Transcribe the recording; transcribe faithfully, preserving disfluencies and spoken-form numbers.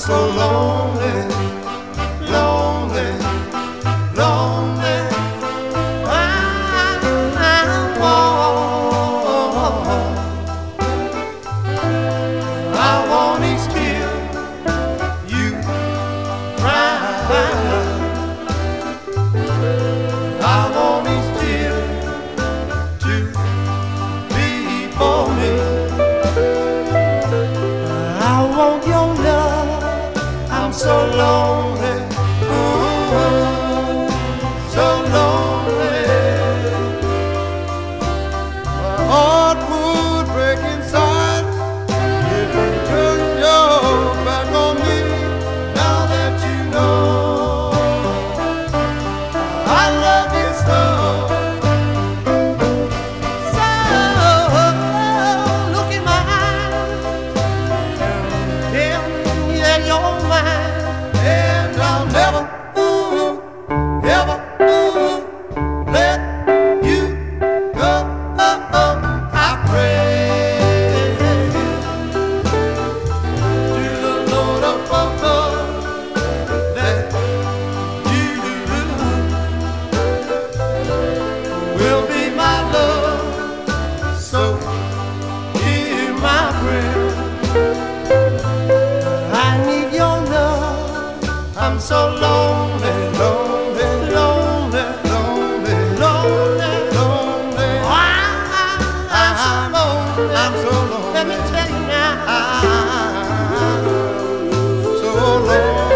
so lonely, lonely, lonely. I, I want, I want each tear you cry. I want each tear to be for me. I want your love. I'm so lonely, ooh, so lonely. My heart would break inside if you turned your back on me. Now that you know I love you so. So look in my eyes, tell me that you're mine, and I'll never, ooh, ever, ooh, let you go. I pray to the Lord above that you will be my love. So hear my prayer. I need your love. I'm so lonely, lonely, lonely, lonely, lonely, lonely. I, I, I'm so lonely. I'm so lonely. Let me tell you now. I'm so lonely.